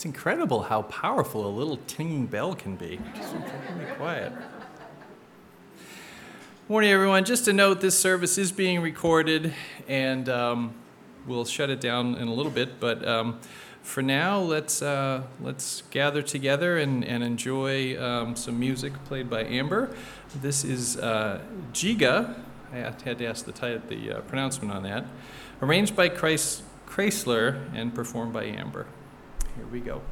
It's incredible how powerful a little tinging bell can be. Just be quiet. Morning, everyone. Just a note, this service is being recorded, and we'll shut it down in a little bit. But for now, let's gather together and enjoy some music played by Amber. This is Giga. I had to ask the pronouncement on that. Arranged by Chrysler and performed by Amber. Here we go.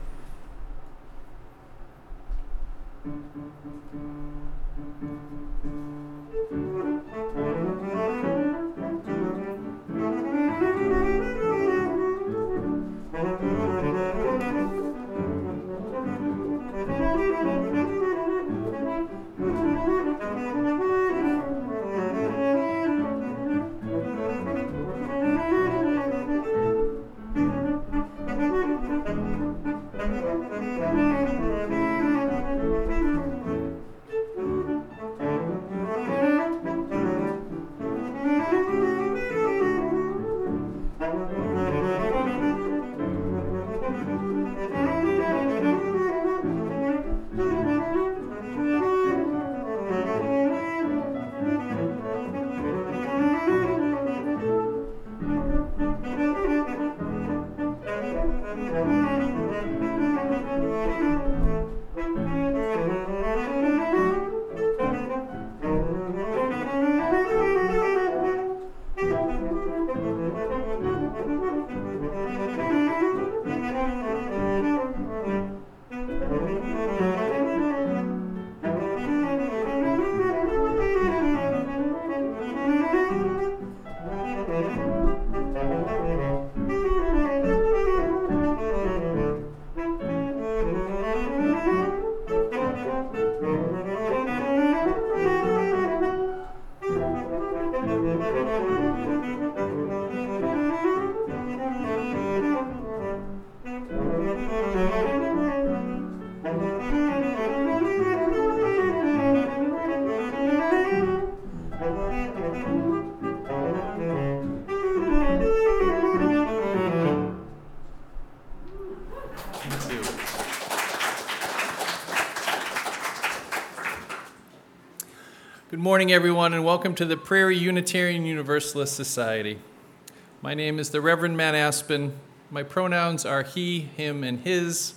Good morning, everyone, and welcome to the Prairie Unitarian Universalist Society. My name is the Reverend Matt Aspen. My pronouns are he, him, and his.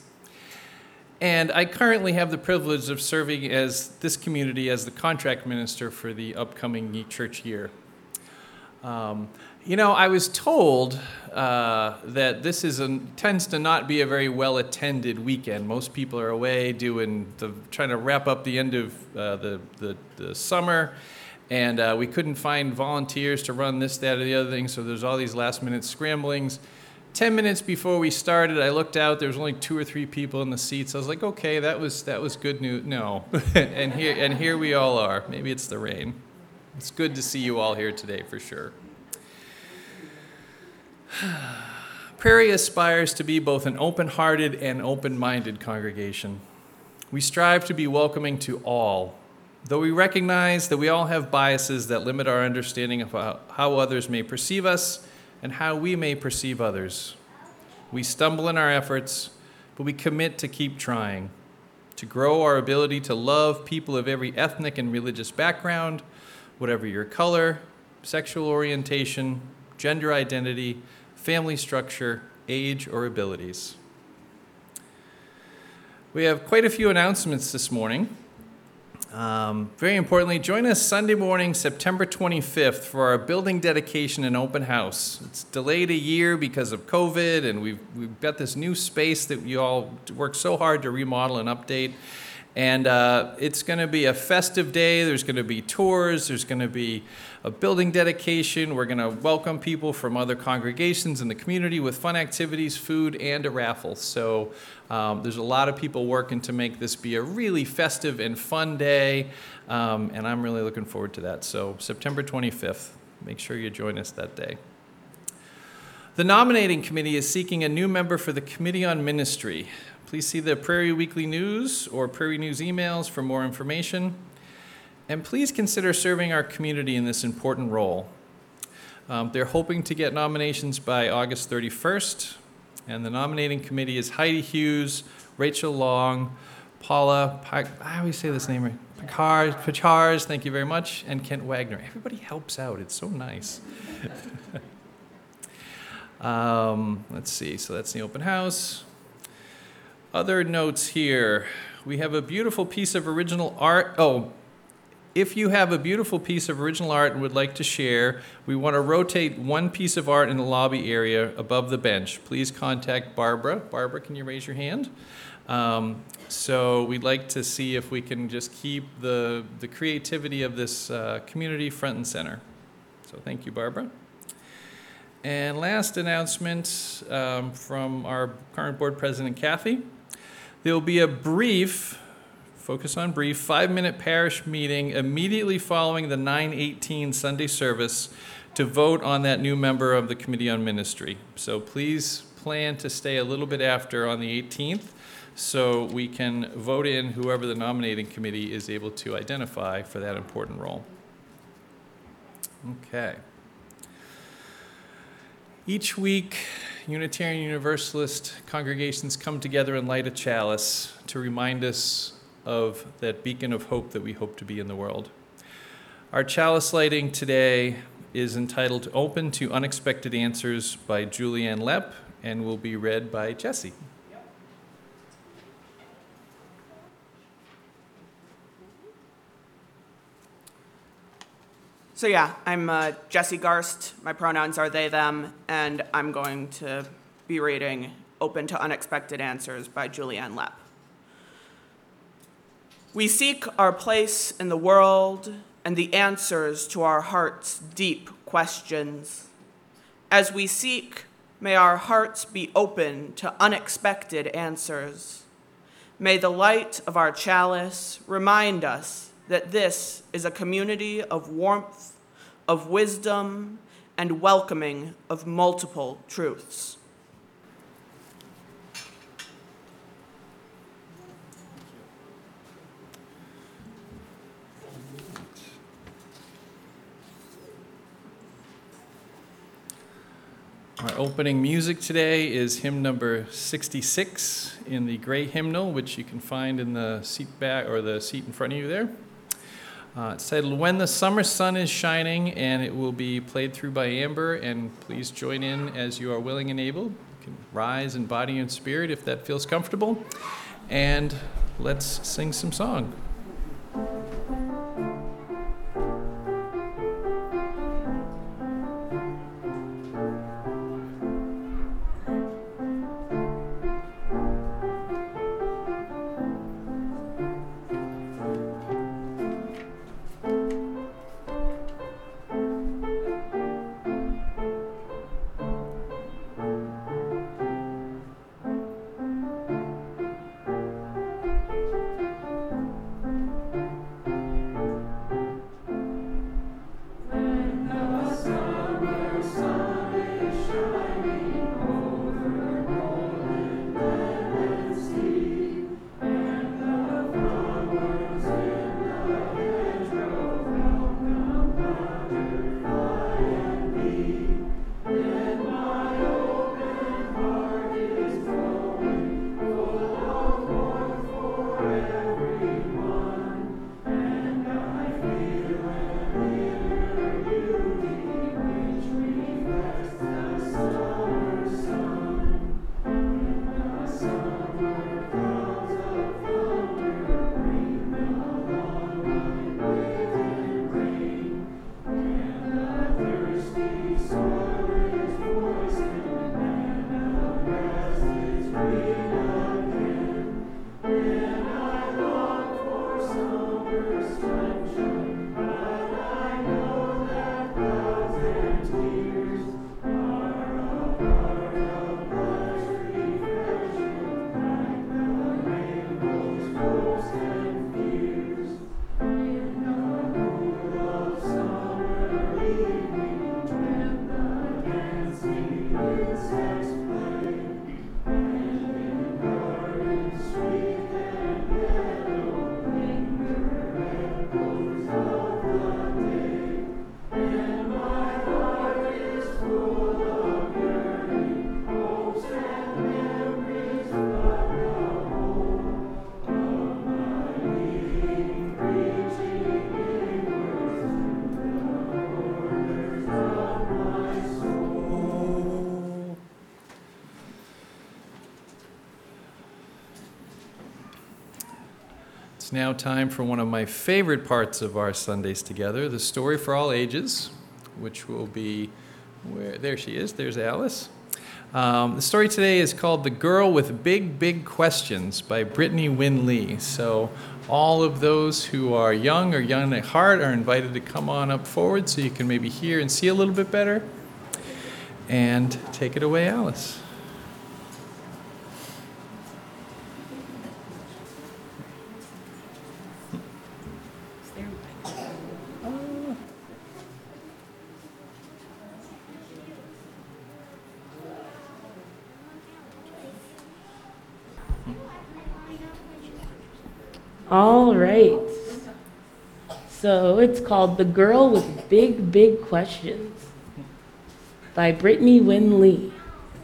And I currently have the privilege of serving as this community as the contract minister for the upcoming church year. I was told that this tends to not be a very well-attended weekend. Most people are away trying to wrap up the end of the summer, and we couldn't find volunteers to run this, that, or the other thing, so there's all these last-minute scramblings. 10 minutes before we started, I looked out, there was only 2 or 3 people in the seats. I was like, okay, that was good news. No. and here we all are. Maybe it's the rain. It's good to see you all here today, for sure. Prairie aspires to be both an open-hearted and open-minded congregation. We strive to be welcoming to all, though we recognize that we all have biases that limit our understanding of how others may perceive us and how we may perceive others. We stumble in our efforts, but we commit to keep trying, to grow our ability to love people of every ethnic and religious background, whatever your color, sexual orientation, gender identity, family structure, age, or abilities. We have quite a few announcements this morning. Very importantly, join us Sunday morning, September 25th, for our building dedication and open house. It's delayed a year because of COVID, and we've got this new space that you all worked so hard to remodel and update. And it's going to be a festive day. There's going to be tours. There's going to be a building dedication. We're going to welcome people from other congregations in the community with fun activities, food, and a raffle. So there's a lot of people working to make this be a really festive and fun day, and I'm really looking forward to that. So September 25th, make sure you join us that day. The nominating committee is seeking a new member for the Committee on Ministry. Please see the Prairie Weekly News or Prairie News emails for more information. And please consider serving our community in this important role. They're hoping to get nominations by August 31st. And the nominating committee is Heidi Hughes, Rachel Long, Paula, I always say this name right, Pachars, thank you very much, and Kent Wagner. Everybody helps out. It's so nice. Let's see. So that's the open house. Other notes here. We have a beautiful piece of original art. Oh, if you have a beautiful piece of original art and would like to share, we want to rotate one piece of art in the lobby area above the bench. Please contact Barbara. Barbara, can you raise your hand? So we'd like to see if we can just keep the creativity of this community front and center. So thank you, Barbara. And last announcement from our current board president, Kathy. There will be a brief, focus on brief, 5-minute parish meeting immediately following the 9:18 Sunday service to vote on that new member of the Committee on Ministry. So please plan to stay a little bit after on the 18th so we can vote in whoever the nominating committee is able to identify for that important role. Okay. Each week, Unitarian Universalist congregations come together and light a chalice to remind us of that beacon of hope that we hope to be in the world. Our chalice lighting today is entitled Open to Unexpected Answers by Julianne Lepp and will be read by Jesse. So yeah, I'm Jesse Garst. My pronouns are they, them, and I'm going to be reading Open to Unexpected Answers by Julianne Lepp. We seek our place in the world and the answers to our heart's deep questions. As we seek, may our hearts be open to unexpected answers. May the light of our chalice remind us that this is a community of warmth, of wisdom, and welcoming of multiple truths. Our opening music today is hymn number 66 in the gray hymnal, which you can find in the seat back or the seat in front of you there. It's titled When the Summer Sun is Shining, and it will be played through by Amber, and please join in as you are willing and able. You can rise in body and spirit if that feels comfortable, and let's sing some song. It's now time for one of my favorite parts of our Sundays together, the story for all ages, which will be there she is, there's Alice. The story today is called The Girl with Big, Big Questions by Brittany Wynn Lee. So all of those who are young or young at heart are invited to come on up forward so you can maybe hear and see a little bit better. And take it away, Alice. All right. So it's called The Girl with Big, Big Questions by Brittany Wynn Lee.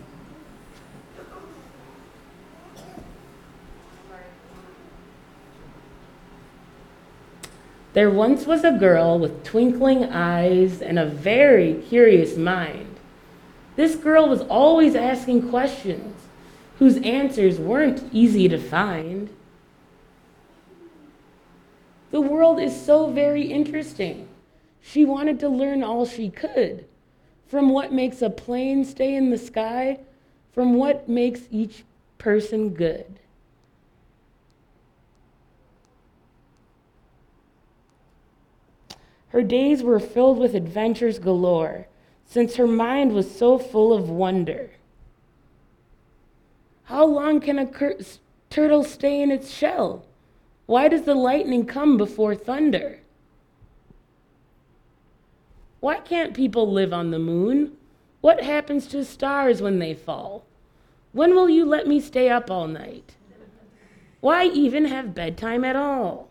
There once was a girl with twinkling eyes and a very curious mind. This girl was always asking questions whose answers weren't easy to find. The world is so very interesting. She wanted to learn all she could, from what makes a plane stay in the sky, from what makes each person good. Her days were filled with adventures galore, since her mind was so full of wonder. How long can a turtle stay in its shell? Why does the lightning come before thunder? Why can't people live on the moon? What happens to stars when they fall? When will you let me stay up all night? Why even have bedtime at all?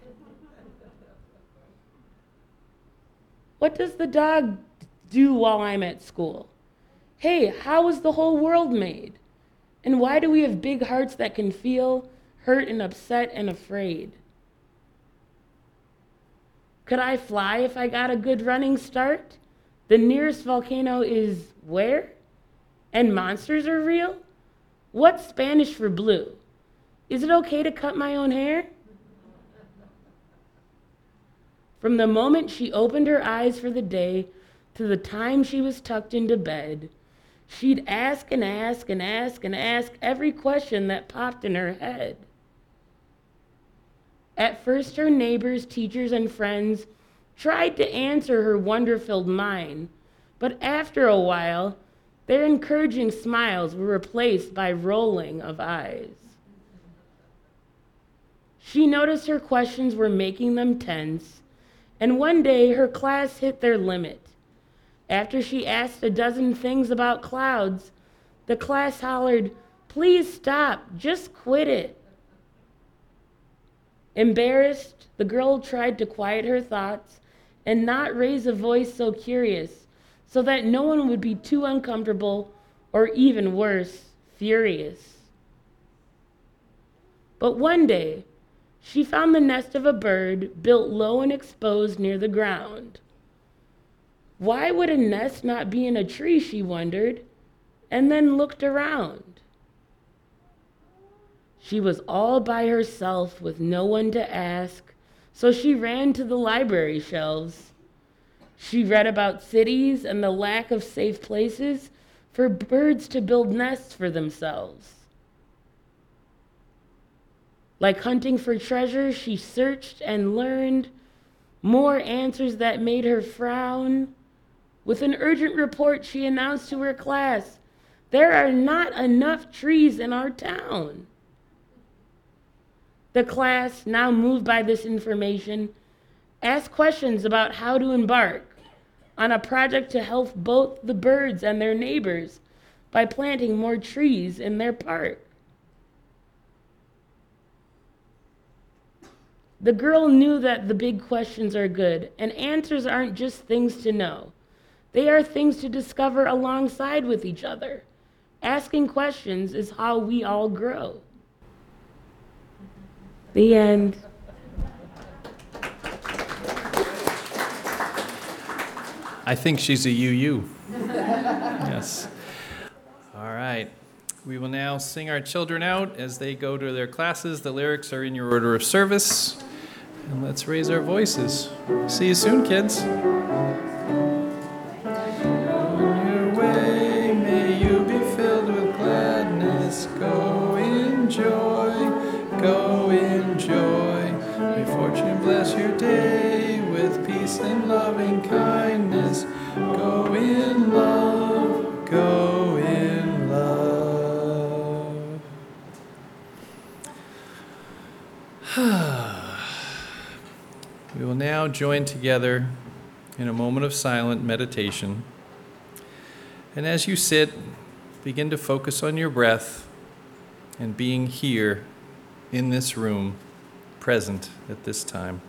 What does the dog do while I'm at school? Hey, how was the whole world made? And why do we have big hearts that can feel hurt and upset and afraid? Could I fly if I got a good running start? The nearest volcano is where? And monsters are real? What's Spanish for blue? Is it okay to cut my own hair? From the moment she opened her eyes for the day to the time she was tucked into bed, she'd ask and ask and ask and ask every question that popped in her head. At first, her neighbors, teachers, and friends tried to answer her wonder-filled mind, but after a while, their encouraging smiles were replaced by rolling of eyes. She noticed her questions were making them tense, and one day her class hit their limit. After she asked a dozen things about clouds, the class hollered, "Please stop, just quit it." Embarrassed, the girl tried to quiet her thoughts and not raise a voice so curious, so that no one would be too uncomfortable or even worse, furious. But one day, she found the nest of a bird built low and exposed near the ground. Why would a nest not be in a tree, she wondered, and then looked around. She was all by herself with no one to ask, so she ran to the library shelves. She read about cities and the lack of safe places for birds to build nests for themselves. Like hunting for treasure, she searched and learned more answers that made her frown. With an urgent report, she announced to her class, "There are not enough trees in our town." The class, now moved by this information, asked questions about how to embark on a project to help both the birds and their neighbors by planting more trees in their park. The girl knew that the big questions are good, and answers aren't just things to know. They are things to discover alongside with each other. Asking questions is how we all grow. The end. I think she's a UU. Yes. All right. We will now sing our children out as they go to their classes. The lyrics are in your order of service. And let's raise our voices. See you soon, kids. On your way, may you be filled with gladness. Go in joy, go in joy. May fortune bless your day with peace and loving kindness. Go in love, go in love. We will now join together in a moment of silent meditation. And as you sit, begin to focus on your breath and being here in this room, present at this time.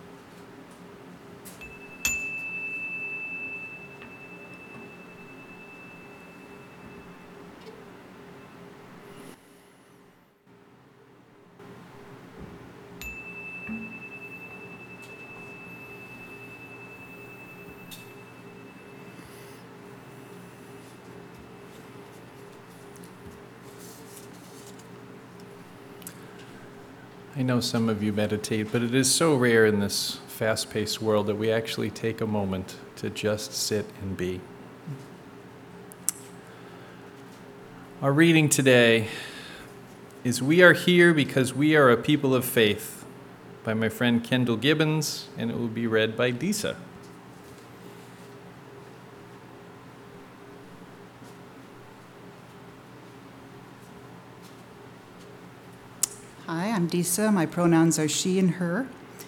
I know some of you meditate, but it is so rare in this fast-paced world that we actually take a moment to just sit and be. Our reading today is We Are Here Because We Are a People of Faith by my friend Kendall Gibbons, and it will be read by Disa. Hi, I'm Disa. My pronouns are she and her.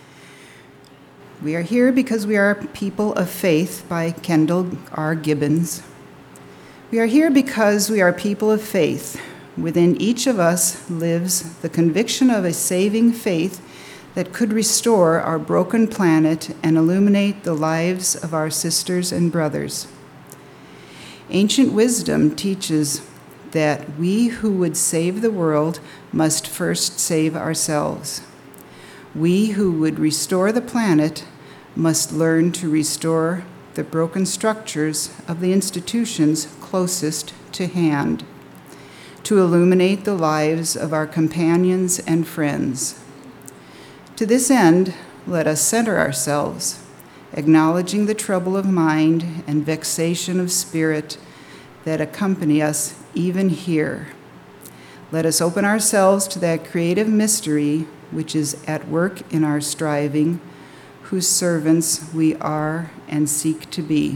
We are here because we are people of faith by Kendall R. Gibbons. We are here because we are people of faith. Within each of us lives the conviction of a saving faith that could restore our broken planet and illuminate the lives of our sisters and brothers. Ancient wisdom teaches that we who would save the world must first save ourselves. We who would restore the planet must learn to restore the broken structures of the institutions closest to hand, to illuminate the lives of our companions and friends. To this end, let us center ourselves, acknowledging the trouble of mind and vexation of spirit that accompany us even here. Let us open ourselves to that creative mystery which is at work in our striving, whose servants we are and seek to be.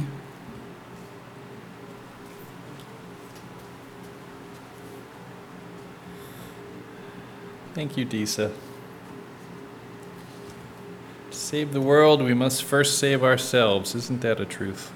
Thank you, Disa. To save the world, we must first save ourselves. Isn't that a truth?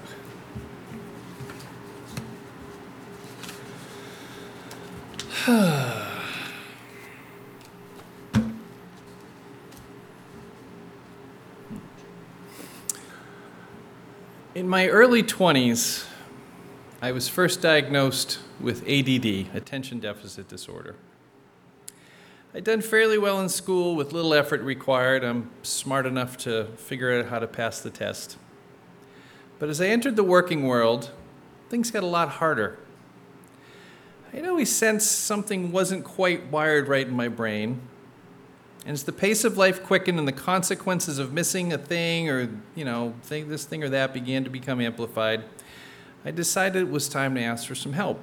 In my early 20s, I was first diagnosed with ADD, attention deficit disorder. I'd done fairly well in school with little effort required. I'm smart enough to figure out how to pass the test. But as I entered the working world, things got a lot harder. I'd always sensed something wasn't quite wired right in my brain. And as the pace of life quickened and the consequences of missing a thing or, this thing or that began to become amplified, I decided it was time to ask for some help.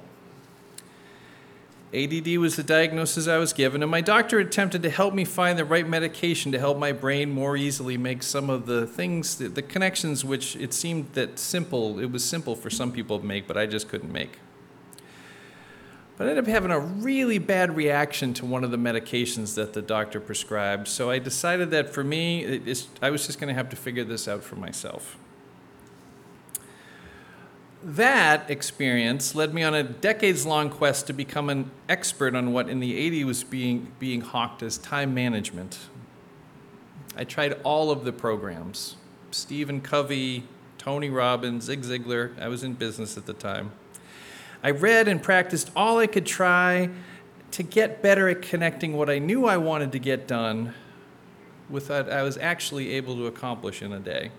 ADD was the diagnosis I was given, and my doctor attempted to help me find the right medication to help my brain more easily make some of the things, the connections which it seemed that it was simple for some people to make, but I just couldn't make. But I ended up having a really bad reaction to one of the medications that the doctor prescribed, so I decided that for me, I was just going to have to figure this out for myself. That experience led me on a decades-long quest to become an expert on what in the 80s was being hawked as time management. I tried all of the programs, Stephen Covey, Tony Robbins, Zig Ziglar. I was in business at the time. I read and practiced all I could try to get better at connecting what I knew I wanted to get done with what I was actually able to accomplish in a day.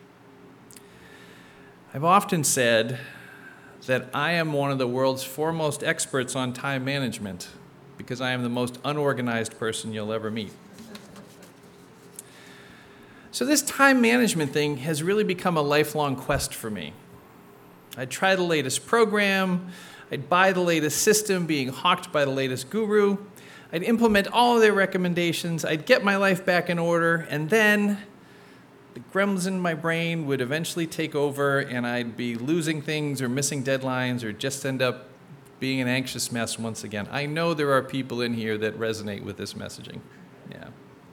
I've often said that I am one of the world's foremost experts on time management because I am the most unorganized person you'll ever meet. So this time management thing has really become a lifelong quest for me. I'd try the latest program, I'd buy the latest system being hawked by the latest guru, I'd implement all of their recommendations, I'd get my life back in order, and then the gremlins in my brain would eventually take over and I'd be losing things or missing deadlines or just end up being an anxious mess once again. I know there are people in here that resonate with this messaging. Yeah.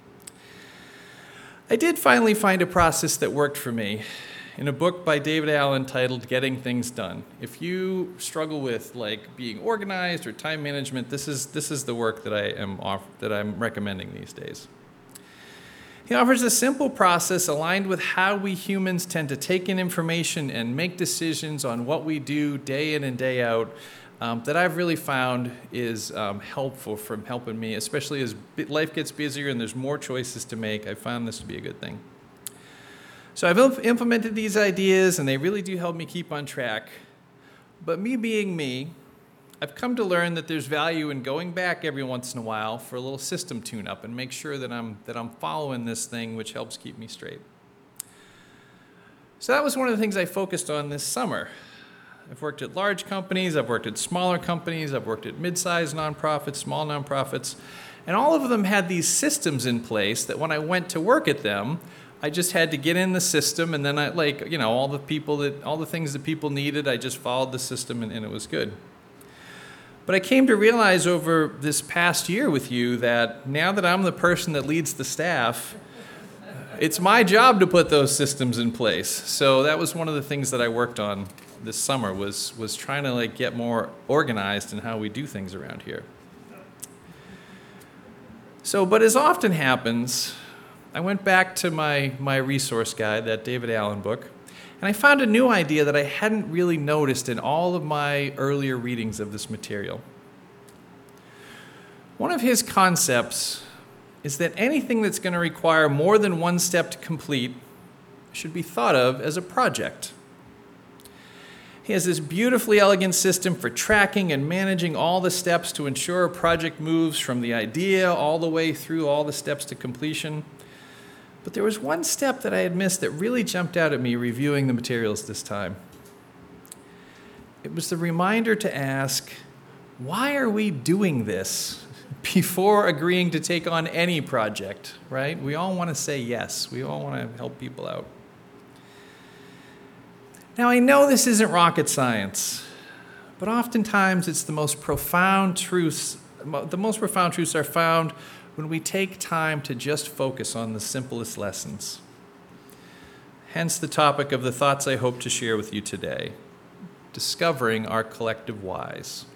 I did finally find a process that worked for me in a book by David Allen titled Getting Things Done. If you struggle with being organized or time management, this is the work that I'm recommending these days. He offers a simple process aligned with how we humans tend to take in information and make decisions on what we do day in and day out that I've really found is helpful from helping me, especially as life gets busier and there's more choices to make. I found this to be a good thing. So I've implemented these ideas, and they really do help me keep on track. But me being me, I've come to learn that there's value in going back every once in a while for a little system tune-up and make sure that I'm following this thing, which helps keep me straight. So that was one of the things I focused on this summer. I've worked at large companies, I've worked at smaller companies, I've worked at mid-sized nonprofits, small nonprofits, and all of them had these systems in place that when I went to work at them, I just had to get in the system, and then all the things that people needed, I just followed the system, and it was good. But I came to realize over this past year with you that now that I'm the person that leads the staff, it's my job to put those systems in place. So that was one of the things that I worked on this summer was trying to get more organized in how we do things around here. But as often happens, I went back to my resource guide, that David Allen book, and I found a new idea that I hadn't really noticed in all of my earlier readings of this material. One of his concepts is that anything that's going to require more than one step to complete should be thought of as a project. He has this beautifully elegant system for tracking and managing all the steps to ensure a project moves from the idea all the way through all the steps to completion. But there was one step that I had missed that really jumped out at me reviewing the materials this time. It was the reminder to ask, why are we doing this before agreeing to take on any project, right? We all want to say yes. We all want to help people out. Now, I know this isn't rocket science, but oftentimes it's the most profound truths are found when we take time to just focus on the simplest lessons. Hence the topic of the thoughts I hope to share with you today, discovering our collective whys.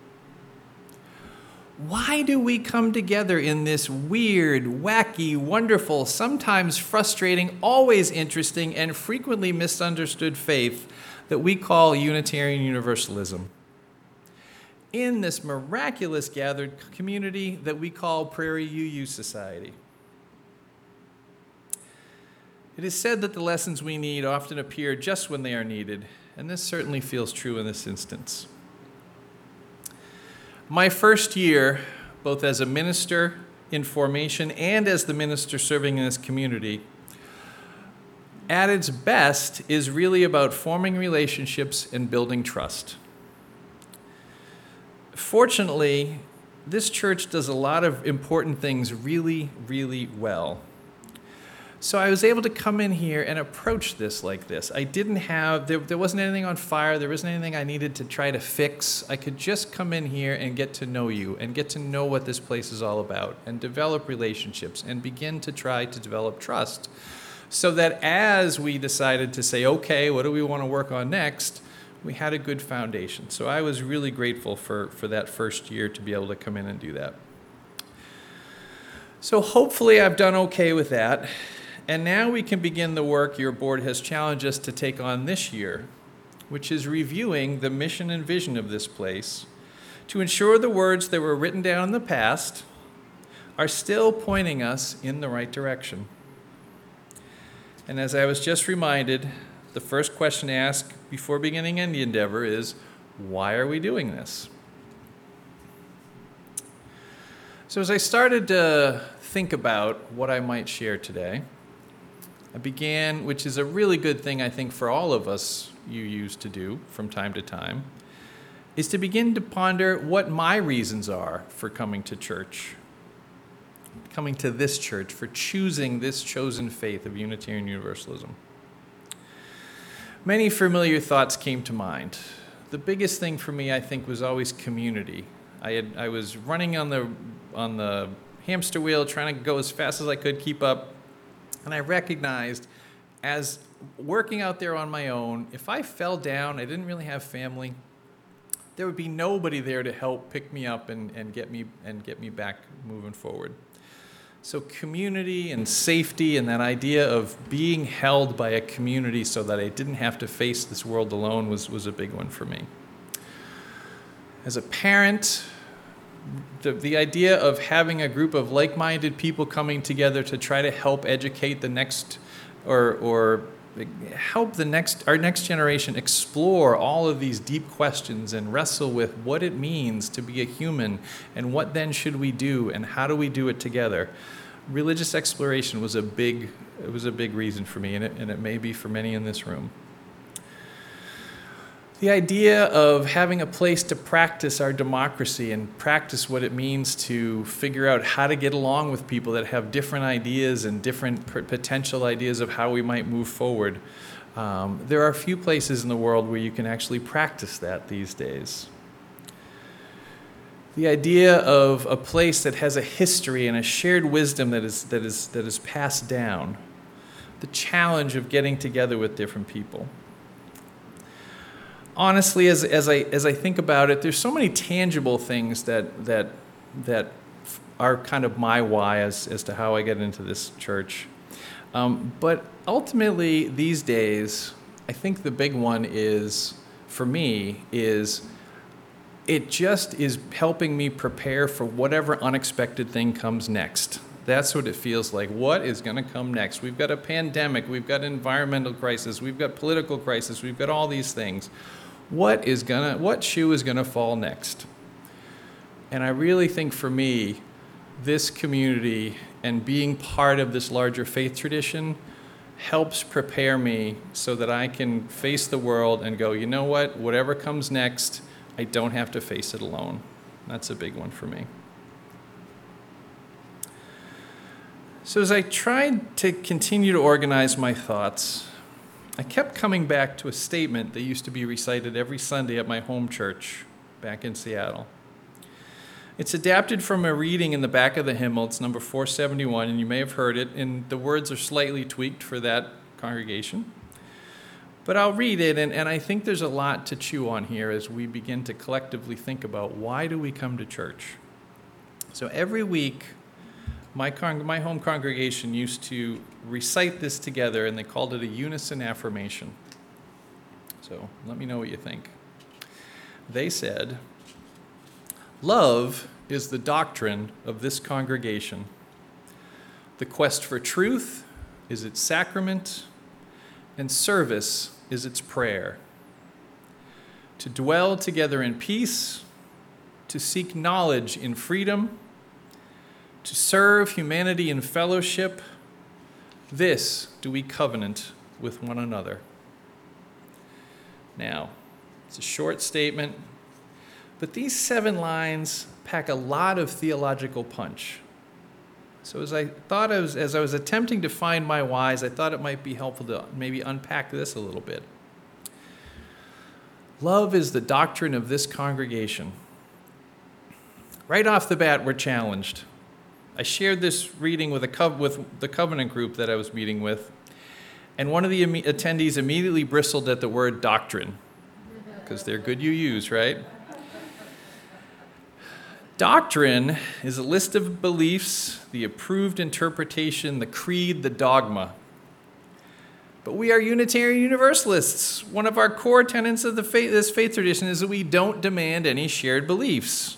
Why do we come together in this weird, wacky, wonderful, sometimes frustrating, always interesting, and frequently misunderstood faith that we call Unitarian Universalism? In this miraculous gathered community that we call Prairie UU Society. It is said that the lessons we need often appear just when they are needed, and this certainly feels true in this instance. My first year, both as a minister in formation and as the minister serving in this community, at its best is really about forming relationships and building trust. Fortunately, this church does a lot of important things really, really well. So I was able to come in here and approach this like this. I didn't have, there wasn't anything on fire, there wasn't anything I needed to try to fix. I could just come in here and get to know you and get to know what this place is all about and develop relationships and begin to try to develop trust. So that as we decided to say, okay, what do we want to work on next, we had a good foundation. So I was really grateful for that first year to be able to come in and do that. So hopefully I've done okay with that. And now we can begin the work your board has challenged us to take on this year, which is reviewing the mission and vision of this place to ensure the words that were written down in the past are still pointing us in the right direction. And as I was just reminded, the first question to ask before beginning any endeavor is, why are we doing this? So as I started to think about what I might share today, I began, which is a really good thing I think for all of us you used to do from time to time, is to begin to ponder what my reasons are for coming to church, coming to this church, for choosing this chosen faith of Unitarian Universalism. Many familiar thoughts came to mind. The biggest thing for me, I think, was always community. I was running on the hamster wheel, trying to go as fast as I could, keep up, and I recognized as working out there on my own, if I fell down, I didn't really have family, there would be nobody there to help pick me up and get me back moving forward. So community and safety and that idea of being held by a community so that I didn't have to face this world alone was a big one for me. As a parent, the idea of having a group of like-minded people coming together to try to help educate the next or help our next generation explore all of these deep questions and wrestle with what it means to be a human and what then should we do and how do we do it together. Religious exploration was a big reason for me, and it may be for many in this room. The idea of having a place to practice our democracy and practice what it means to figure out how to get along with people that have different ideas and different potential ideas of how we might move forward. There are a few places in the world where you can actually practice that these days. The idea of a place that has a history and a shared wisdom that is passed down. The challenge of getting together with different people. Honestly, as I think about it, there's so many tangible things that are kind of my why as to how I get into this church. But ultimately, these days, I think the big one is, for me, is it just is helping me prepare for whatever unexpected thing comes next. That's what it feels like. What is going to come next? We've got a pandemic. We've got environmental crisis. We've got political crisis. We've got all these things. What shoe is going to fall next? And I really think for me, this community and being part of this larger faith tradition helps prepare me so that I can face the world and go, you know what? Whatever comes next, I don't have to face it alone. That's a big one for me. So as I tried to continue to organize my thoughts, I kept coming back to a statement that used to be recited every Sunday at my home church back in Seattle. It's adapted from a reading in the back of the hymnal. It's number 471, and you may have heard it, and the words are slightly tweaked for that congregation. But I'll read it, and I think there's a lot to chew on here as we begin to collectively think about why do we come to church. So every week, my home congregation used to recite this together, and they called it a unison affirmation. So let me know what you think. They said, "Love is the doctrine of this congregation. The quest for truth is its sacrament, and service is its prayer. To dwell together in peace, to seek knowledge in freedom, to serve humanity in fellowship, this do we covenant with one another." Now, it's a short statement, but these 7 lines pack a lot of theological punch. So as I was attempting to find my whys, I thought it might be helpful to maybe unpack this a little bit. Love is the doctrine of this congregation. Right off the bat, we're challenged. I shared this reading with the covenant group that I was meeting with, and one of the attendees immediately bristled at the word doctrine, because they're good UUs, right? Doctrine is a list of beliefs, the approved interpretation, the creed, the dogma. But we are Unitarian Universalists. One of our core tenets of this faith tradition is that we don't demand any shared beliefs.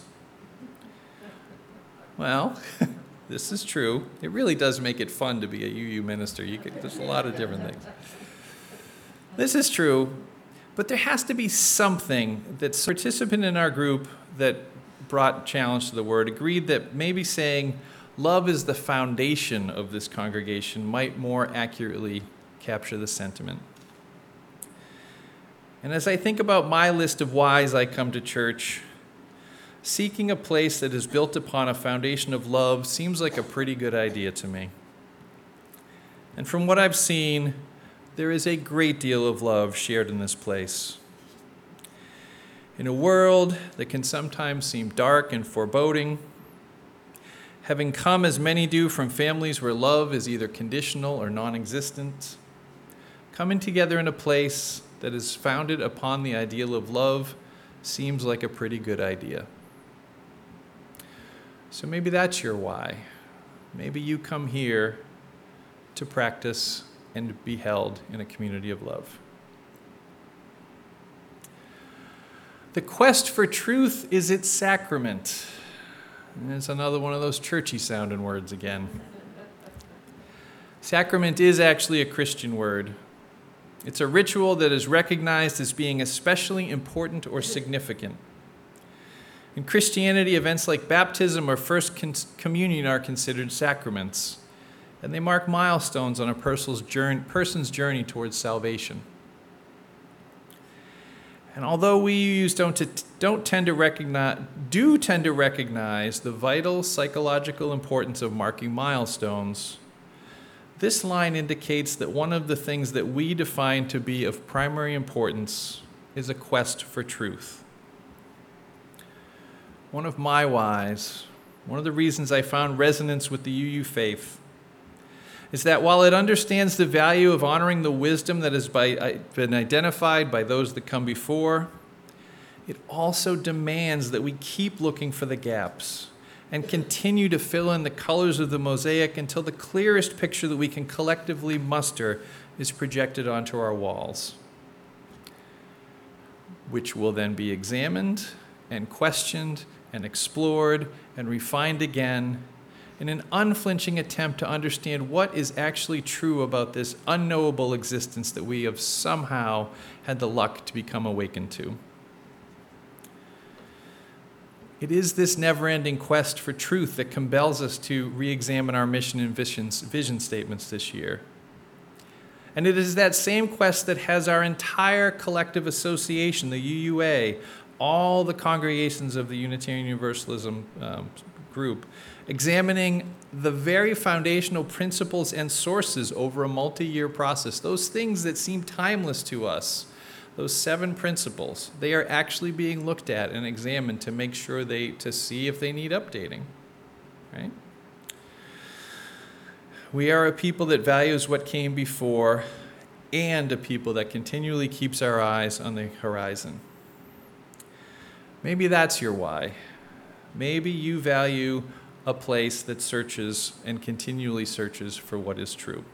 Well, this is true. It really does make it fun to be a UU minister. There's a lot of different things. This is true, but there has to be something that a participant in our group that brought challenge to the word agreed that maybe saying love is the foundation of this congregation might more accurately capture the sentiment. And as I think about my list of whys I come to church, seeking a place that is built upon a foundation of love seems like a pretty good idea to me. And from what I've seen, there is a great deal of love shared in this place. In a world that can sometimes seem dark and foreboding, having come as many do from families where love is either conditional or non-existent, coming together in a place that is founded upon the ideal of love seems like a pretty good idea. So maybe that's your why. Maybe you come here to practice and be held in a community of love. The quest for truth is its sacrament. And it's another one of those churchy sounding words again. Sacrament is actually a Christian word. It's a ritual that is recognized as being especially important or significant. In Christianity, events like baptism or First Communion are considered sacraments, and they mark milestones on a person's journey towards salvation. And although we do tend to recognize the vital psychological importance of marking milestones, this line indicates that one of the things that we define to be of primary importance is a quest for truth. One of my whys, one of the reasons I found resonance with the UU faith, is that while it understands the value of honoring the wisdom that has been identified by those that come before, it also demands that we keep looking for the gaps and continue to fill in the colors of the mosaic until the clearest picture that we can collectively muster is projected onto our walls, which will then be examined and questioned and explored and refined again in an unflinching attempt to understand what is actually true about this unknowable existence that we have somehow had the luck to become awakened to. It is this never-ending quest for truth that compels us to re-examine our mission and vision statements this year. And it is that same quest that has our entire collective association, the UUA, all the congregations of the Unitarian Universalism group, examining the very foundational principles and sources over a multi-year process, those things that seem timeless to us. Those 7 principles, they are actually being looked at and examined to make sure to see if they need updating, right? We are a people that values what came before and a people that continually keeps our eyes on the horizon. Maybe that's your why. Maybe you value a place that searches and continually searches for what is true.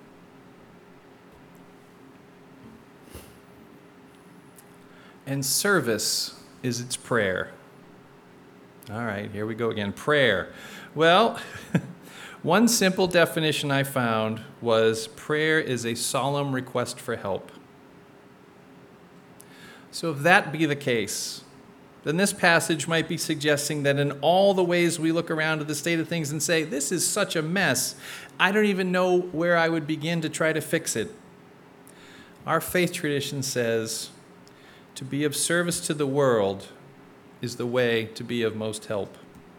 And service is its prayer. All right, here we go again. Prayer. Well, one simple definition I found was prayer is a solemn request for help. So if that be the case, then this passage might be suggesting that in all the ways we look around at the state of things and say, this is such a mess, I don't even know where I would begin to try to fix it. Our faith tradition says, to be of service to the world is the way to be of most help.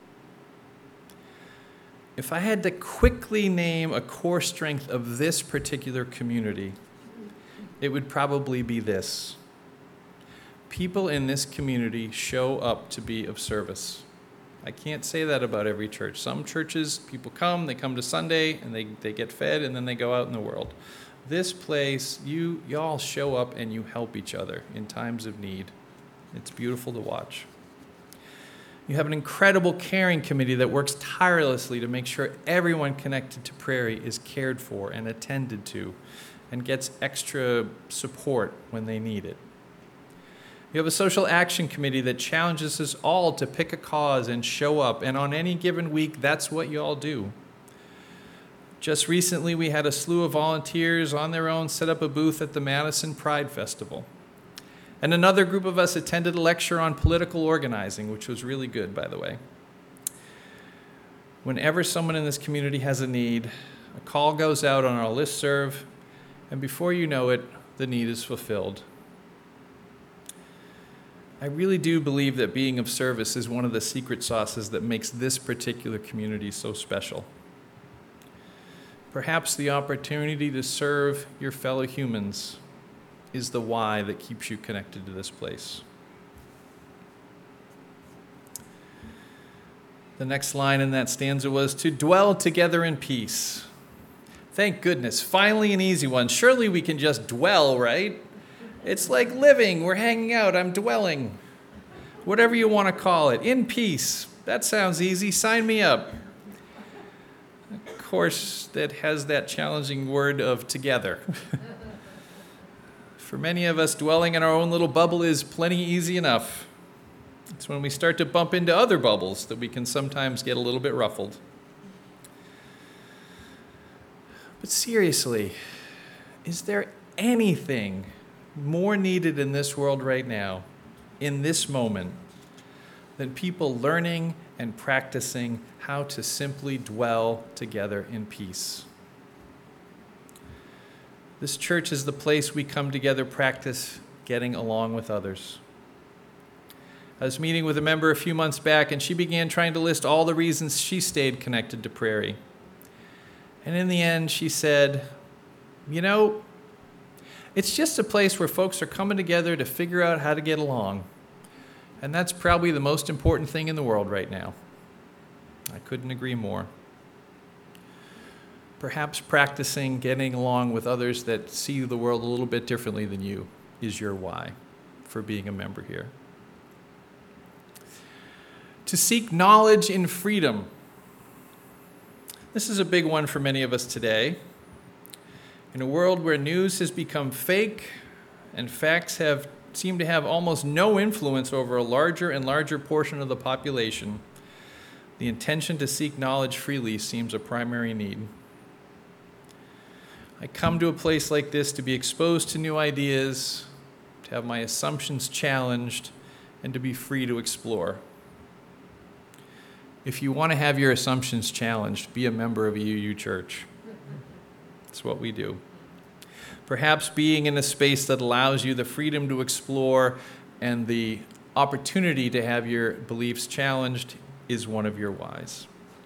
If I had to quickly name a core strength of this particular community, it would probably be this. People in this community show up to be of service. I can't say that about every church. Some churches, people come, they come to Sunday, and they get fed, and then they go out in the world. This place, y'all show up and you help each other in times of need. It's beautiful to watch. You have an incredible caring committee that works tirelessly to make sure everyone connected to Prairie is cared for and attended to and gets extra support when they need it. You have a social action committee that challenges us all to pick a cause and show up, and on any given week, that's what you all do. Just recently, we had a slew of volunteers on their own set up a booth at the Madison Pride Festival. And another group of us attended a lecture on political organizing, which was really good, by the way. Whenever someone in this community has a need, a call goes out on our listserv, and before you know it, the need is fulfilled. I really do believe that being of service is one of the secret sauces that makes this particular community so special. Perhaps the opportunity to serve your fellow humans is the why that keeps you connected to this place. The next line in that stanza was, to dwell together in peace. Thank goodness, finally an easy one. Surely we can just dwell, right? It's like living, we're hanging out, I'm dwelling. Whatever you want to call it, in peace. That sounds easy, sign me up. Of course, that has that challenging word of together. For many of us, dwelling in our own little bubble is plenty easy enough. It's when we start to bump into other bubbles that we can sometimes get a little bit ruffled. But seriously, is there anything more needed in this world right now, in this moment, than people learning and practicing how to simply dwell together in peace? This church is the place we come together, practice getting along with others. I was meeting with a member a few months back, and she began trying to list all the reasons she stayed connected to Prairie. And in the end, she said, you know, it's just a place where folks are coming together to figure out how to get along. And that's probably the most important thing in the world right now. I couldn't agree more. Perhaps practicing getting along with others that see the world a little bit differently than you is your why for being a member here. To seek knowledge in freedom. This is a big one for many of us today. In a world where news has become fake and facts seem to have almost no influence over a larger and larger portion of the population, the intention to seek knowledge freely seems a primary need. I come to a place like this to be exposed to new ideas, to have my assumptions challenged, and to be free to explore. If you want to have your assumptions challenged, be a member of a UU church. That's what we do. Perhaps being in a space that allows you the freedom to explore and the opportunity to have your beliefs challenged is one of your whys.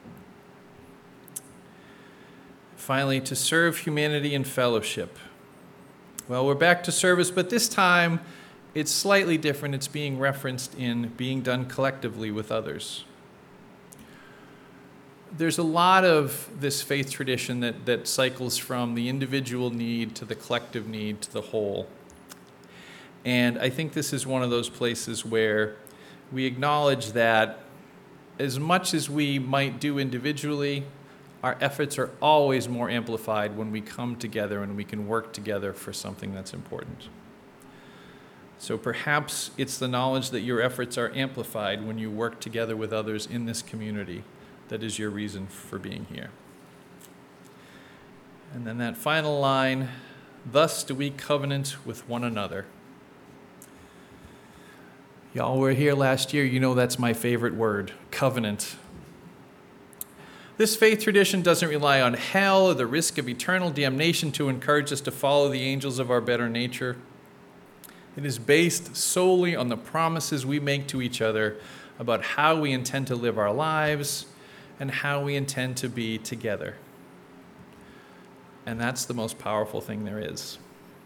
Finally, to serve humanity in fellowship. Well, we're back to service, but this time it's slightly different. It's being referenced in being done collectively with others. There's a lot of this faith tradition that cycles from the individual need to the collective need to the whole. And I think this is one of those places where we acknowledge that as much as we might do individually, our efforts are always more amplified when we come together and we can work together for something that's important. So perhaps it's the knowledge that your efforts are amplified when you work together with others in this community that is your reason for being here. And then that final line, thus do we covenant with one another. Y'all were here last year, you know that's my favorite word, covenant. This faith tradition doesn't rely on hell or the risk of eternal damnation to encourage us to follow the angels of our better nature. It is based solely on the promises we make to each other about how we intend to live our lives and how we intend to be together. And that's the most powerful thing there is.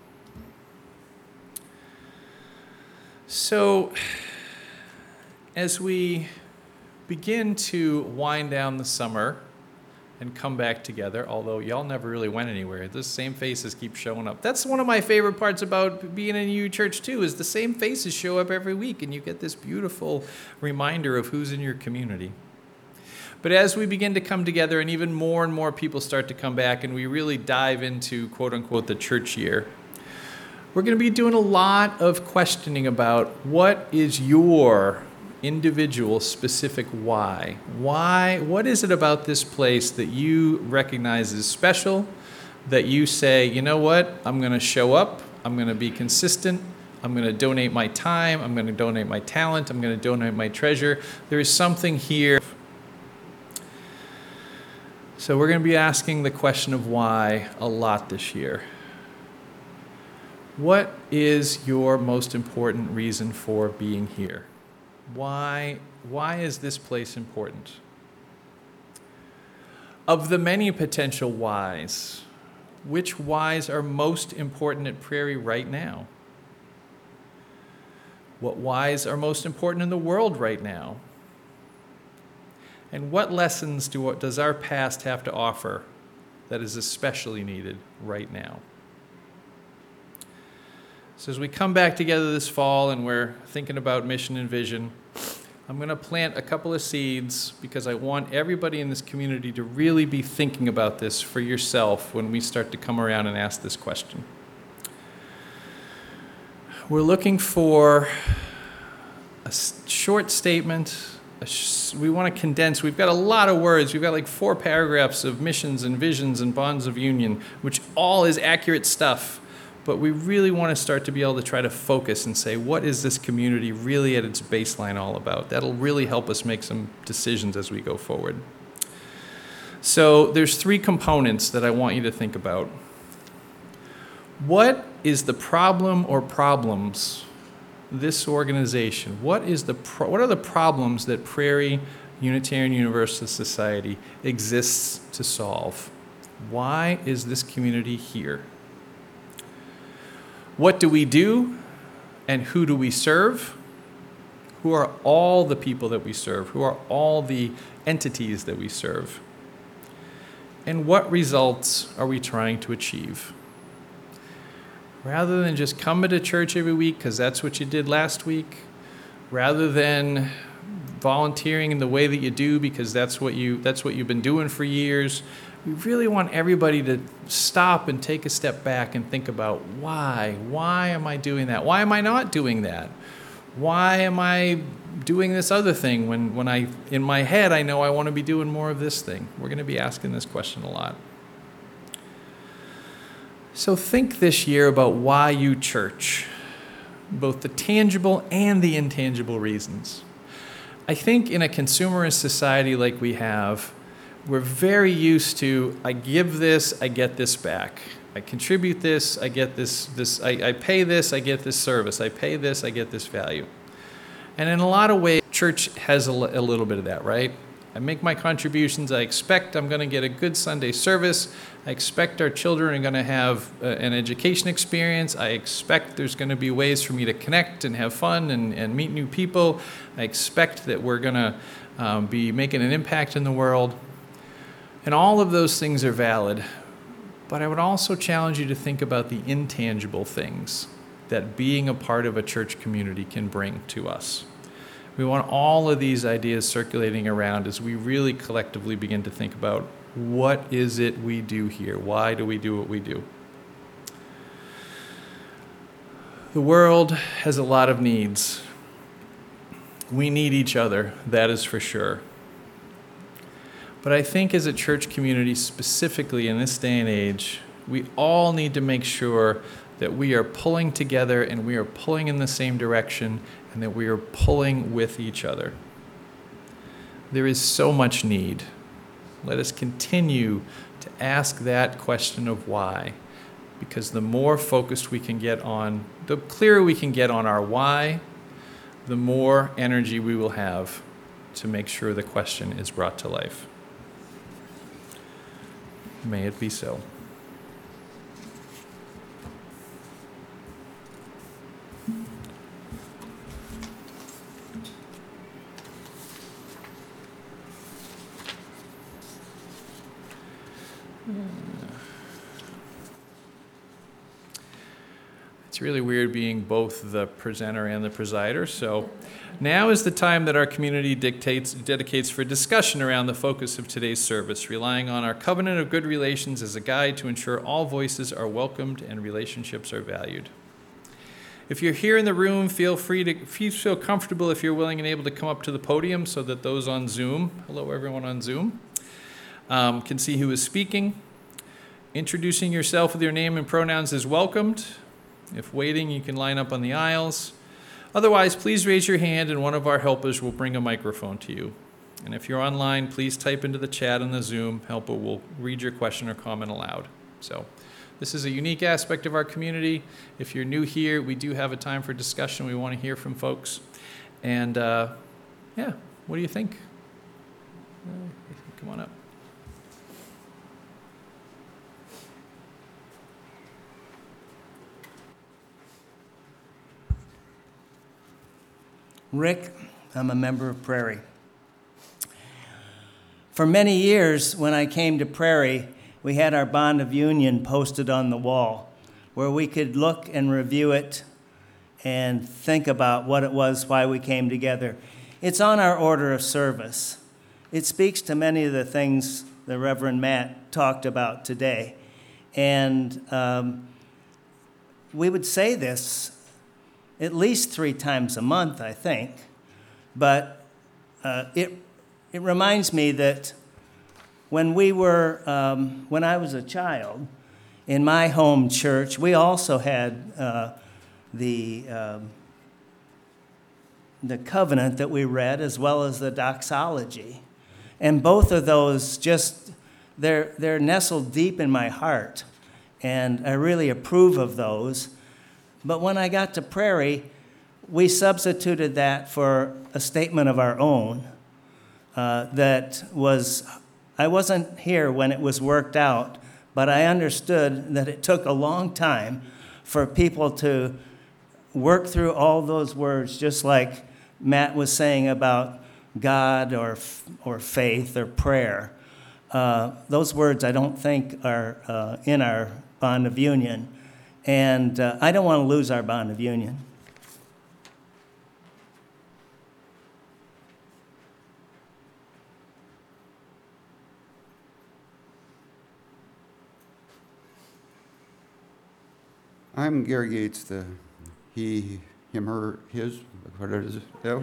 So, as we begin to wind down the summer and come back together, although y'all never really went anywhere, the same faces keep showing up. That's one of my favorite parts about being in UU Church too, is the same faces show up every week and you get this beautiful reminder of who's in your community. But as we begin to come together and even more people start to come back and we really dive into quote unquote the church year, we're going to be doing a lot of questioning about what is your individual specific why. What is it about this place that you recognize as special, that you say, you know what, I'm going to show up, I'm going to be consistent, I'm going to donate my time, I'm going to donate my talent, I'm going to donate my treasure. There is something here. So we're going to be asking the question of why a lot this year. What is your most important reason for being here? Why is this place important? Of the many potential whys, which whys are most important at Prairie right now? What whys are most important in the world right now? And what lessons does our past have to offer that is especially needed right now? So as we come back together this fall and we're thinking about mission and vision, I'm going to plant a couple of seeds because I want everybody in this community to really be thinking about this for yourself when we start to come around and ask this question. We're looking for a short statement. We want to condense. We've got a lot of words. We've got like 4 paragraphs of missions and visions and bonds of union, which all is accurate stuff. But we really want to start to be able to try to focus and say, what is this community really at its baseline all about? That'll really help us make some decisions as we go forward. So there's 3 components that I want you to think about. What is the problem or problems this organization? What are the problems that Prairie Unitarian Universalist Society exists to solve? Why is this community here? What do we do, and who do we serve? Who are all the people that we serve? Who are all the entities that we serve? And what results are we trying to achieve? Rather than just coming to church every week because that's what you did last week, rather than volunteering in the way that you do because that's what you've been doing for years, we really want everybody to stop and take a step back and think about why. Why am I doing that? Why am I not doing that? Why am I doing this other thing when in my head I know I want to be doing more of this thing? We're going to be asking this question a lot. So think this year about why you church, both the tangible and the intangible reasons. I think in a consumerist society like we have, we're very used to, I give this, I get this back. I contribute this, I get this I pay this, I get this service. I pay this, I get this value. And in a lot of ways, church has a little bit of that, right? I make my contributions. I expect I'm going to get a good Sunday service. I expect our children are going to have an education experience. I expect there's going to be ways for me to connect and have fun and meet new people. I expect that we're going to be making an impact in the world. And all of those things are valid. But I would also challenge you to think about the intangible things that being a part of a church community can bring to us. We want all of these ideas circulating around as we really collectively begin to think about what is it we do here? Why do we do what we do? The world has a lot of needs. We need each other, that is for sure. But I think as a church community, specifically in this day and age, we all need to make sure that we are pulling together and we are pulling in the same direction and that we are pulling with each other. There is so much need. Let us continue to ask that question of why, because the more focused we can get on, the clearer we can get on our why, the more energy we will have to make sure the question is brought to life. May it be so. It's really weird being both the presenter and the presider. So now is the time that our community dedicates for discussion around the focus of today's service, relying on our covenant of good relations as a guide to ensure all voices are welcomed and relationships are valued. If you're here in the room, feel comfortable if you're willing and able to come up to the podium so that those on Zoom, hello everyone on Zoom, can see who is speaking. Introducing yourself with your name and pronouns is welcomed. If waiting, you can line up on the aisles. Otherwise, please raise your hand and one of our helpers will bring a microphone to you. And if you're online, please type into the chat on the Zoom. Helper will read your question or comment aloud. So this is a unique aspect of our community. If you're new here, we do have a time for discussion. We want to hear from folks. And yeah, what do you think? Come on up. Rick, I'm a member of Prairie. For many years, when I came to Prairie, we had our bond of union posted on the wall where we could look and review it and think about what it was, why we came together. It's on our order of service. It speaks to many of the things the Reverend Matt talked about today. And we would say this at least 3 times a month, I think. But it reminds me that when I was a child, in my home church, we also had the covenant that we read, as well as the doxology. And both of those they're nestled deep in my heart, and I really approve of those. But when I got to Prairie, we substituted that for a statement of our own I wasn't here when it was worked out, but I understood that it took a long time for people to work through all those words, just like Matt was saying about God or faith or prayer. Those words I don't think are in our bond of union, and I don't want to lose our bond of union. I'm Gary Gates, the he, him, her, his, whatever it is. Yeah.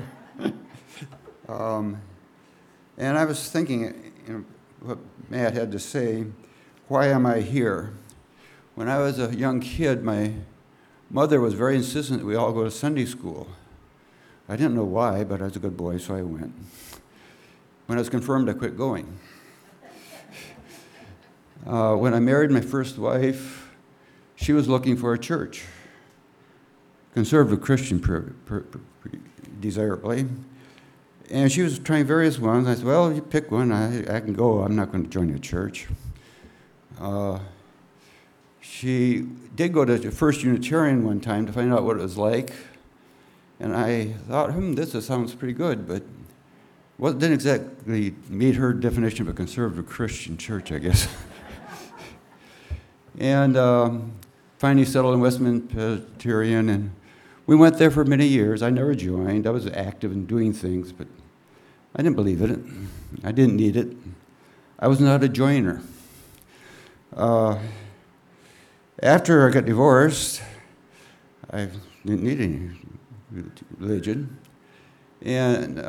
And I was thinking, what Matt had to say, why am I here? When I was a young kid, my mother was very insistent that we all go to Sunday school. I didn't know why, but I was a good boy, so I went. When I was confirmed, I quit going. When I married my first wife, she was looking for a church, conservative Christian desirably, and she was trying various ones. I said, well, you pick one, I can go. I'm not going to join your church. She did go to First Unitarian one time to find out what it was like, and I thought, this sounds pretty good, but didn't exactly meet her definition of a conservative Christian church, I guess. And finally settled in Westminster Presbyterian, and we went there for many years. I never joined. I was active in doing things, but I didn't believe in it. I didn't need it. I was not a joiner. After I got divorced, I didn't need any religion, and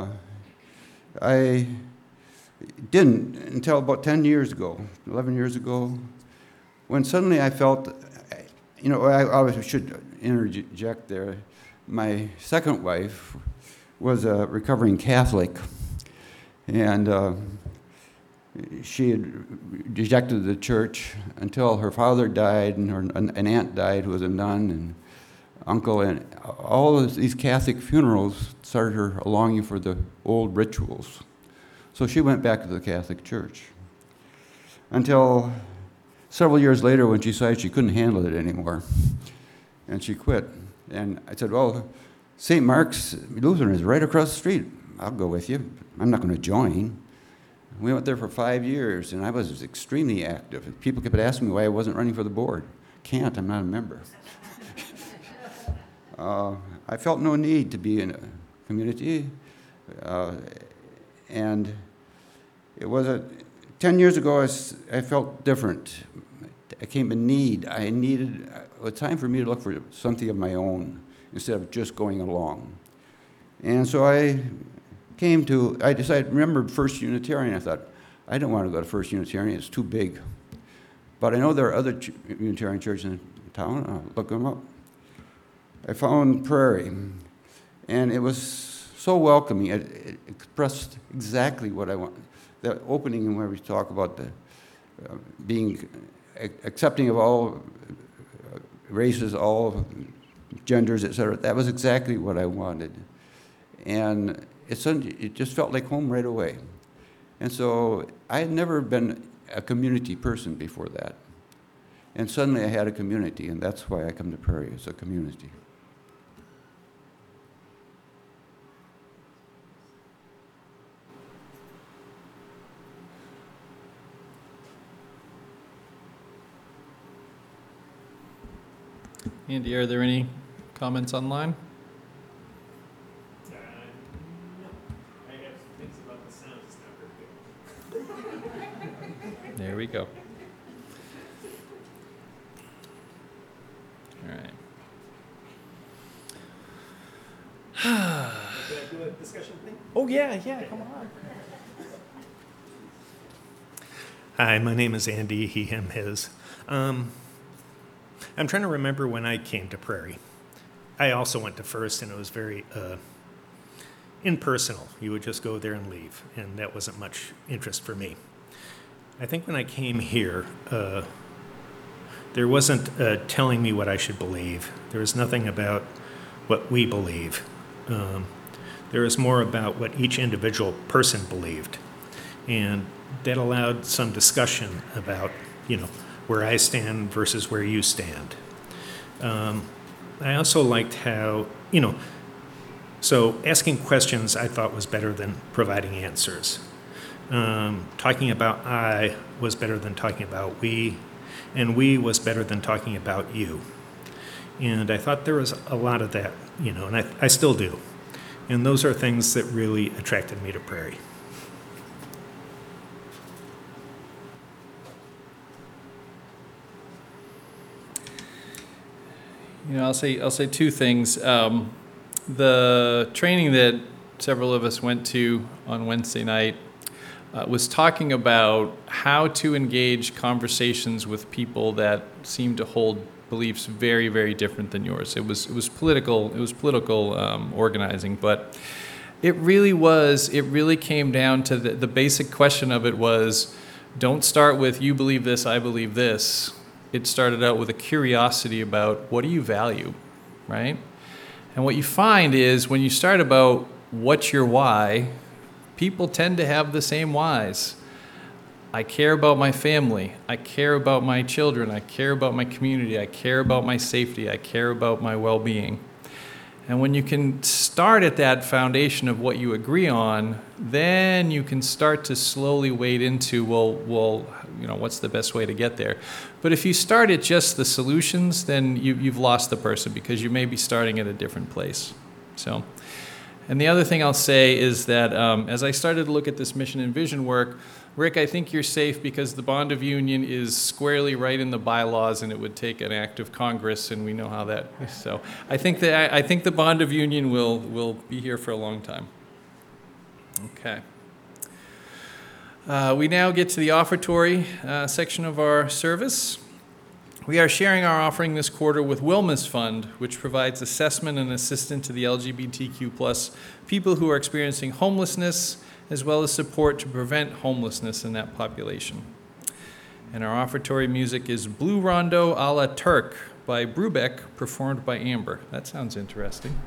I didn't until about 10 years ago, 11 years ago, when suddenly I felt, I should interject there. My second wife was a recovering Catholic, and she had rejected the church until her father died, and an aunt died who was a nun, and uncle, and all of these Catholic funerals started her a longing for the old rituals. So she went back to the Catholic Church until several years later when she decided she couldn't handle it anymore, and she quit. And I said, well, St. Mark's Lutheran is right across the street. I'll go with you. I'm not going to join. We went there for 5 years, and I was extremely active. People kept asking me why I wasn't running for the board. Can't, I'm not a member. I felt no need to be in a community, and it was 10 years ago I felt different. I came in need. I needed a time for me to look for something of my own instead of just going along. And so I decided, remembered First Unitarian. I thought, I don't want to go to First Unitarian, it's too big. But I know there are other Unitarian churches in town, I'll look them up. I found Prairie, and it was so welcoming. It expressed exactly what I want. The opening where we talk about the being accepting of all races, all genders, etc. That was exactly what I wanted. And it just felt like home right away. And so I had never been a community person before that. And suddenly I had a community, and that's why I come to Prairie, as a community. Andy, are there any comments online? No. I have things about the sound, it's not very good. There we go. All right. Can I do a discussion thing? Oh, yeah, come on. Hi, my name is Andy, he, him, his. I'm trying to remember when I came to Prairie. I also went to First, and it was very impersonal. You would just go there and leave, and that wasn't much interest for me. I think when I came here, there wasn't telling me what I should believe. There was nothing about what we believe. There was more about what each individual person believed. And that allowed some discussion about, where I stand versus where you stand. I also liked how, so asking questions I thought was better than providing answers. Talking about I was better than talking about we, and we was better than talking about you. And I thought there was a lot of that, and I still do. And those are things that really attracted me to Prairie. I'll say two things. The training that several of us went to on Wednesday night was talking about how to engage conversations with people that seem to hold beliefs very, very different than yours. It was political organizing, but it really came down to the basic question of it was, don't start with you believe this, I believe this. It started out with a curiosity about what do you value, right? And what you find is when you start about what's your why, people tend to have the same whys. I care about my family. I care about my children. I care about my community. I care about my safety. I care about my well-being. And when you can start at that foundation of what you agree on, then you can start to slowly wade into, well, what's the best way to get there? But if you start at just the solutions, then you've lost the person because you may be starting at a different place. So, and the other thing I'll say is that as I started to look at this mission and vision work, Rick, I think you're safe because the bond of union is squarely right in the bylaws, and it would take an act of Congress, and we know how that. So I think the bond of union will be here for a long time. Okay. We now get to the offertory section of our service. We are sharing our offering this quarter with Wilma's Fund, which provides assessment and assistance to the LGBTQ+ people who are experiencing homelessness, as well as support to prevent homelessness in that population. And our offertory music is Blue Rondo a la Turk by Brubeck, performed by Amber. That sounds interesting.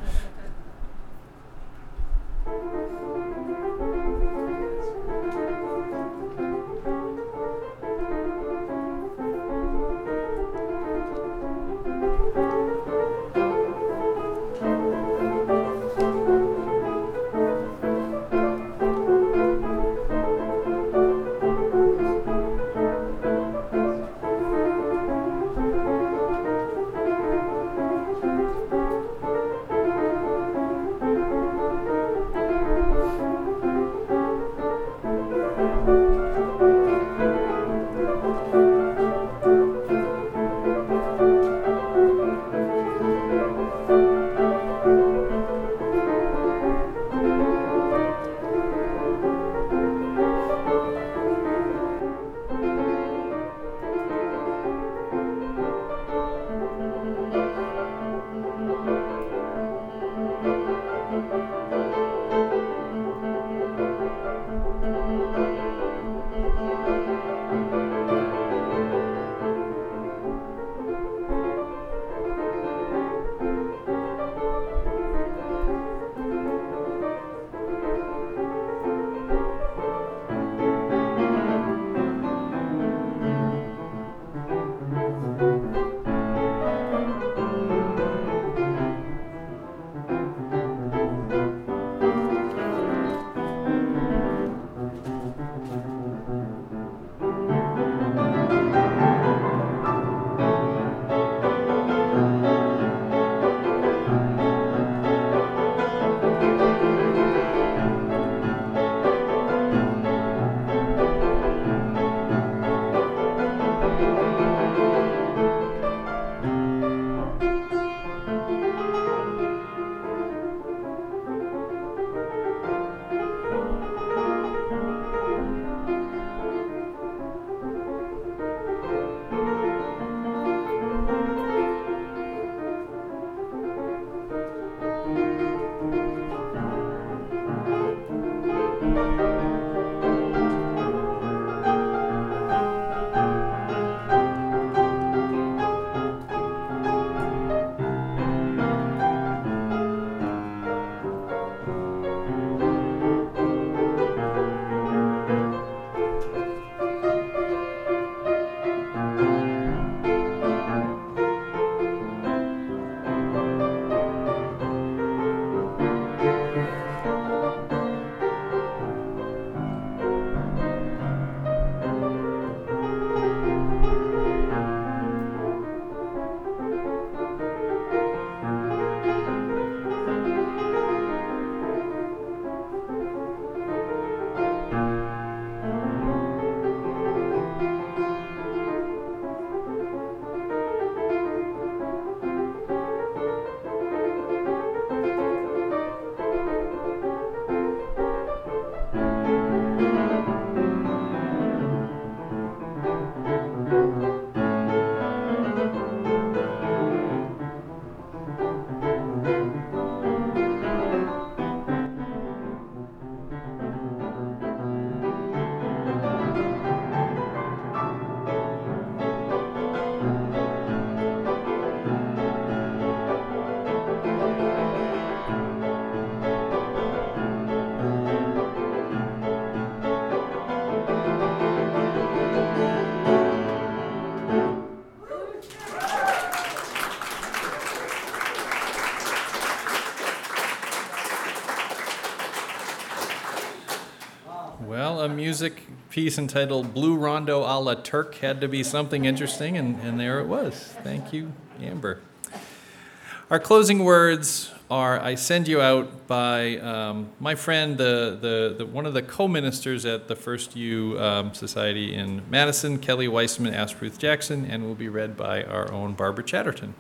music piece entitled Blue Rondo a la Turk had to be something interesting, and there it was. Thank you, Amber. Our closing words are, I send you out by my friend, the one of the co-ministers at the First U Society in Madison, Kelly Weissman Asperuth Jackson, and will be read by our own Barbara Chatterton.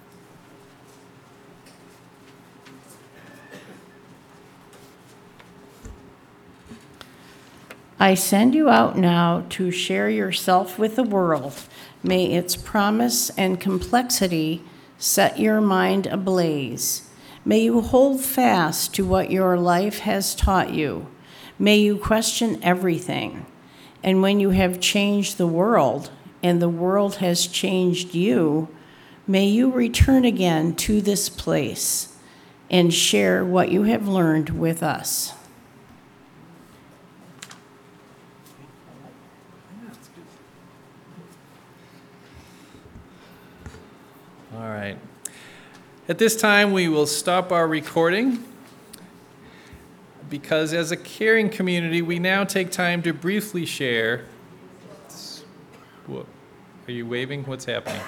I send you out now to share yourself with the world. May its promise and complexity set your mind ablaze. May you hold fast to what your life has taught you. May you question everything. And when you have changed the world, and the world has changed you, may you return again to this place and share what you have learned with us. All right. At this time, we will stop our recording because as a caring community, we now take time to briefly share. What? Are you waving? What's happening?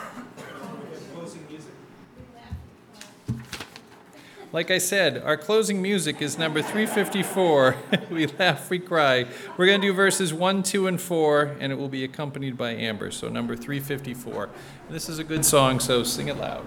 Like I said, our closing music is number 354. We laugh, we cry. We're going to do verses 1, 2, and 4, and it will be accompanied by Amber. So number 354. This is a good song, so sing it loud.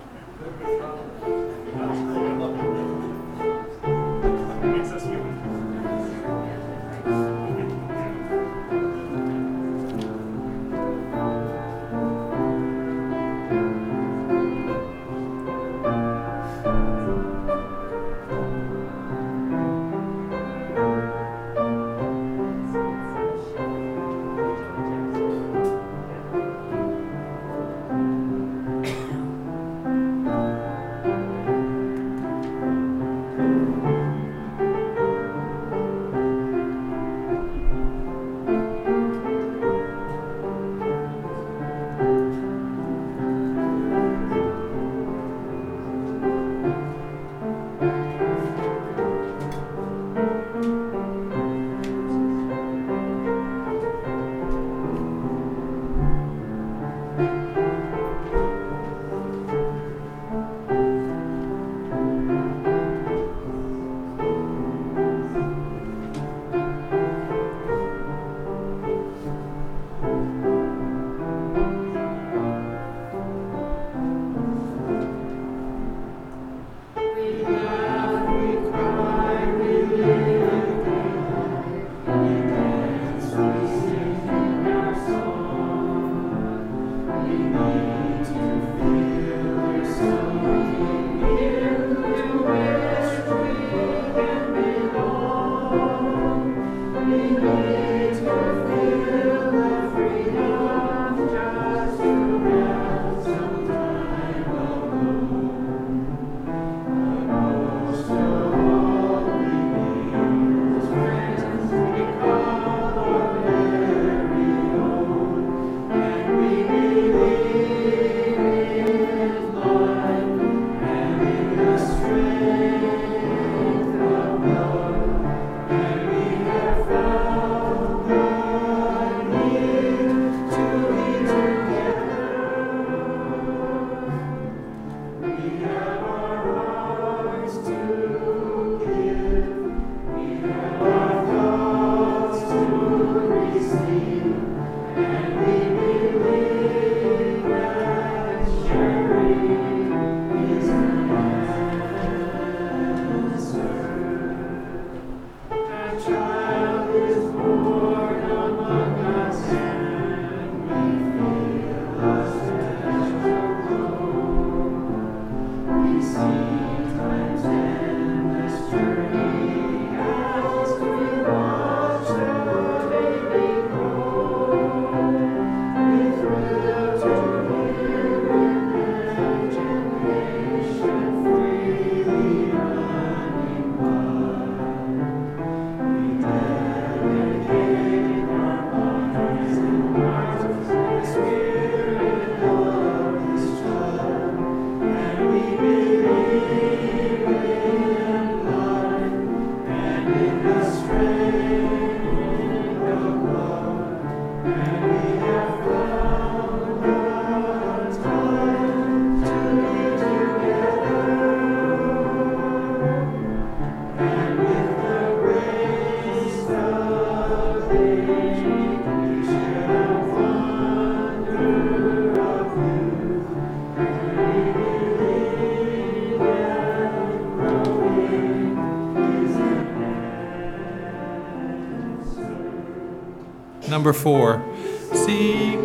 number 4. Seek.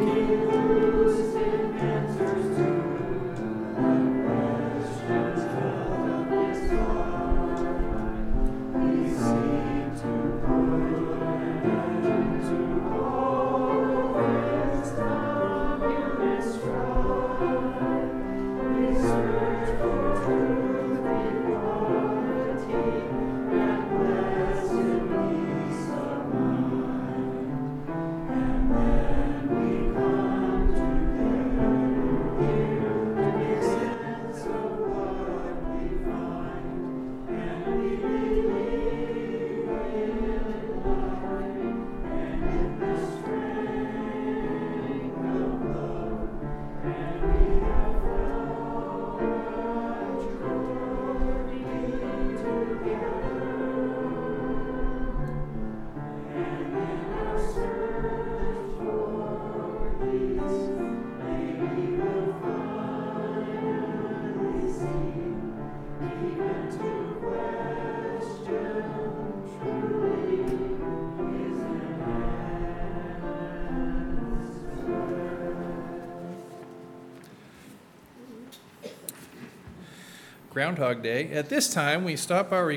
Groundhog Day. At this time, we stop our